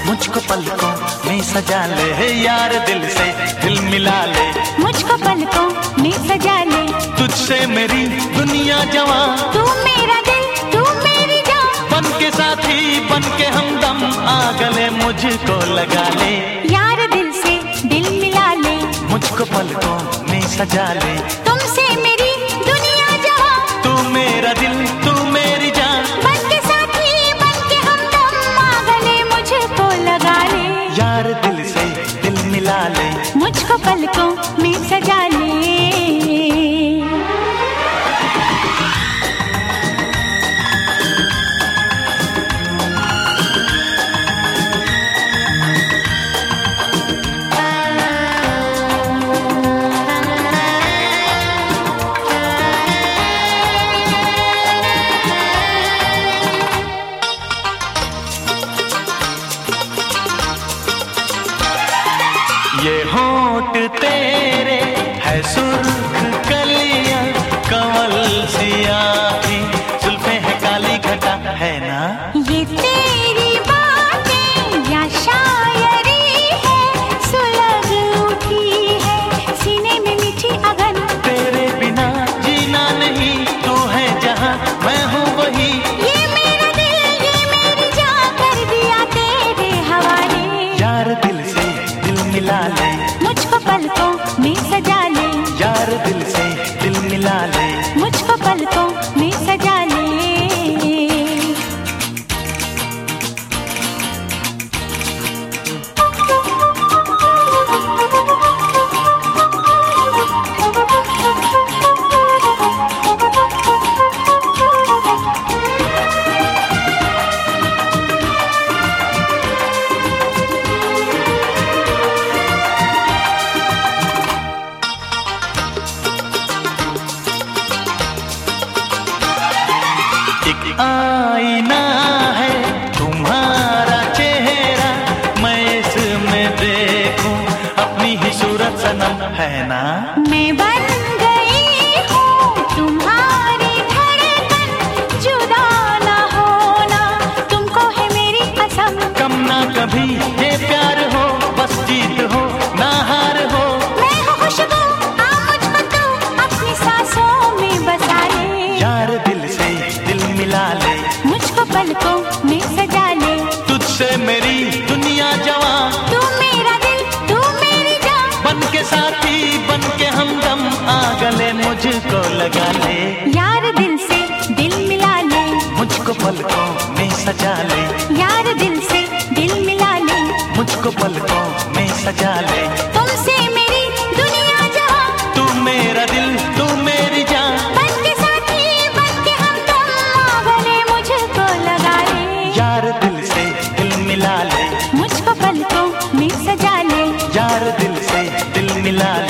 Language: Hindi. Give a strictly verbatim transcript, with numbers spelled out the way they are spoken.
मुझको पलकों में सजा ले यार, दिल से दिल मिला ले। मुझको पलकों में सजा ले, तुझसे मेरी दुनिया जवां, तू मेरा दिल तू मेरी जान। बन के साथी बन के हमदम, आ गले मुझको लगा ले। यार दिल से दिल मिला ले, मुझको पलकों में सजा ले। तुमसे मेरी दुनिया जवां, तू मेरा दिल तू मेरी जान। बन के साथी बन के हमदम, आ गले मुझको लगा ले। यार दिल से दिल मिला ले, मुझको पलकों में सजा ले। ये होंठ तेरे है सुर्ख कलियां, कमल सियाही जुल्फे है काली घटा है ना। ये तेरी बातें या शायरी है, सुलग उठी है सीने में मीठी अगन। तेरे बिना जीना नहीं, तू है जहां मैं हूँ वही। ये मेरा दिल ये मेरी जान, कर दिया तेरे हवाले। यार दिल से दिल मिला ले, मुझको पलकों में सजा ले। यार दिल से दिल मिला ले, मुझको पलकों में सजा ले। एक आईना है तुम्हारा चेहरा, मैं इसमें देखूं अपनी ही सूरत सनम है ना। मैं बन गई हूँ तुम्हारी धड़कन, जुदा ना होना तुमको है मेरी कसम। कम ना कभी ये प्यार हो, बस जीत हो ना हार हो। मैं हूँ खुशबू, आ मुझको तू अपनी सांसों में बसा ले। यार दिल से दिल मिला ले, मुझको पलकों में सजा ले। तुझसे मेरी दुनिया जवां, तू मेरा दिल तू मेरी जान। बन के साथी बन के हमदम, आ गले मुझको लगा ले। यार दिल से दिल मिला ले, मुझको पलकों में सजा ले। यार दिल से दिल मिला ले। मुझको पलकों में सजा ले। तुमसे मेरी दुनिया जहां, तू मेरा दिल तू मेरी जान। बन के साथी बन के हमदम, आ गले मुझको लगा ले। यार दिल से दिल मिला ले, मुझको पलकों में सजा ले। यार दिल से दिल मिला ले।